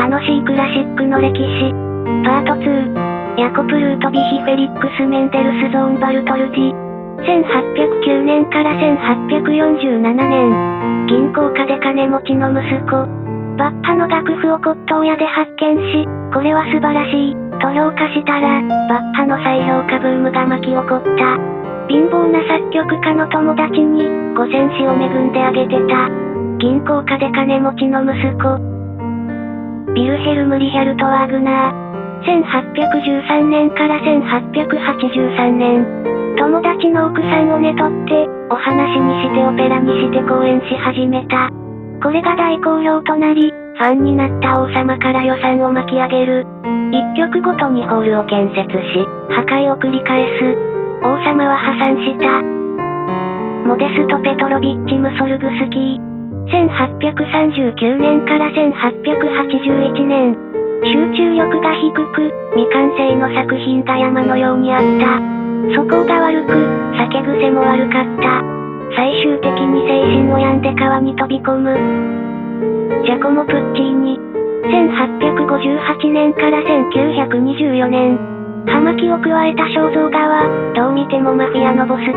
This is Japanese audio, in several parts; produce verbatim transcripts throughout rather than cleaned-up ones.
楽しいクラシックの歴史。パートツー。ヤコプルート・ビヒ・フェリックス・メンデルスゾーン・バルトルディ。せんはっぴゃくきゅうねんからせんはっぴゃくよんじゅうななねん。銀行家で金持ちの息子。バッハの楽譜を骨董屋で発見し、これは素晴らしい、と評価したら、バッハの再評価ブームが巻き起こった。貧乏な作曲家の友達に、ごせん詩を恵んであげてた。銀行家で金持ちの息子。ビルヘルム・リヒャルト・ワーグナー。せんはっぴゃくじゅうさんねんからせんはっぴゃくはちじゅうさんねん。友達の奥さんを寝取って、お話にしてオペラにして公演し始めた。これが大好評となり、ファンになった王様から予算を巻き上げる。一曲ごとにホールを建設し、破壊を繰り返す。王様は破産した。モデスト・ペトロビッチ・ムソルグスキー。せんはっぴゃくさんじゅうきゅうねんからせんはっぴゃくはちじゅういちねん。集中力が低く、未完成の作品が山のようにあった。素行が悪く、酒癖も悪かった。最終的に精神を病んで川に飛び込む。ジャコモ・プッチーニ。せんはっぴゃくごじゅうはちねんからせんきゅうひゃくにじゅうよねん。葉巻を加えた肖像画は、どう見てもマフィアのボスです。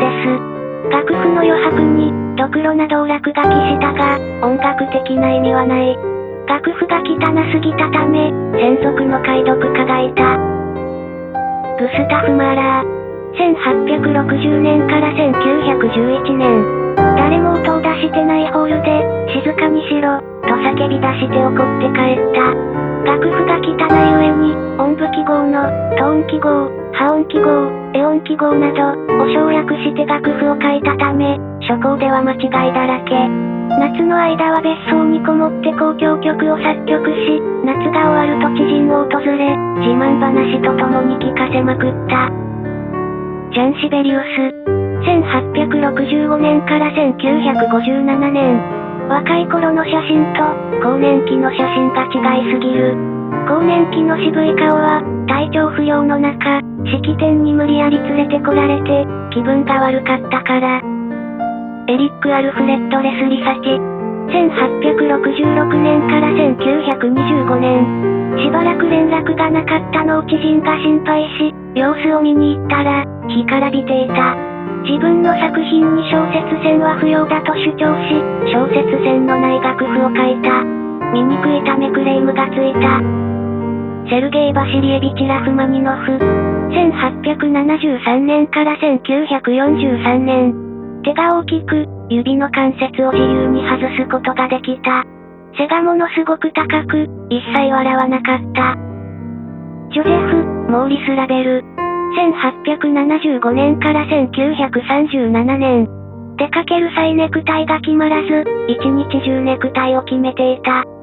楽譜の余白に、ドクロな道楽書きしたが、音楽的な意味はない。楽譜が汚すぎたため、専属の解読家がいた。グスタフ・マーラー。せんはっぴゃくろくじゅうねんからせんきゅうひゃくじゅういちねん。誰も音を出してないホールで、静かにしろ、と叫び出して怒って帰った。楽譜が汚い上に、音符記号の、トーン記号、破音記号、エ音記号など、を省略して楽譜を書いたため、初稿では間違いだらけ。夏の間は別荘にこもって交響曲を作曲し、夏が終わると知人を訪れ、自慢話とともに聞かせまくった。ジャン・シベリウス。せんはっぴゃくろくじゅうごねんからせんきゅうひゃくごじゅうななねん。若い頃の写真と、更年期の写真が違いすぎる。更年期の渋い顔は、体調不良の中、式典に無理やり連れてこられて、気分が悪かったから。エリック・アルフレッド・レスリサチ。せんはっぴゃくろくじゅうろくねんからせんきゅうひゃくにじゅうごねん。しばらく連絡がなかったのを知人が心配し、様子を見に行ったら、干からびていた。自分の作品に小説線は不要だと主張し、小説線のない楽譜を書いた。醜いためクレームがついた。セルゲイ・バシリエビチ・ラフマニノフ。せんはっぴゃくななじゅうさんねんからせんきゅうひゃくよんじゅうさんねん。手が大きく、指の関節を自由に外すことができた。背がものすごく高く、一切笑わなかった。ジョゼフ・モーリス・ラベル。せんはっぴゃくななじゅうごねんからせんきゅうひゃくさんじゅうななねん。出かける際ネクタイが決まらず、一日中ネクタイを決めていた。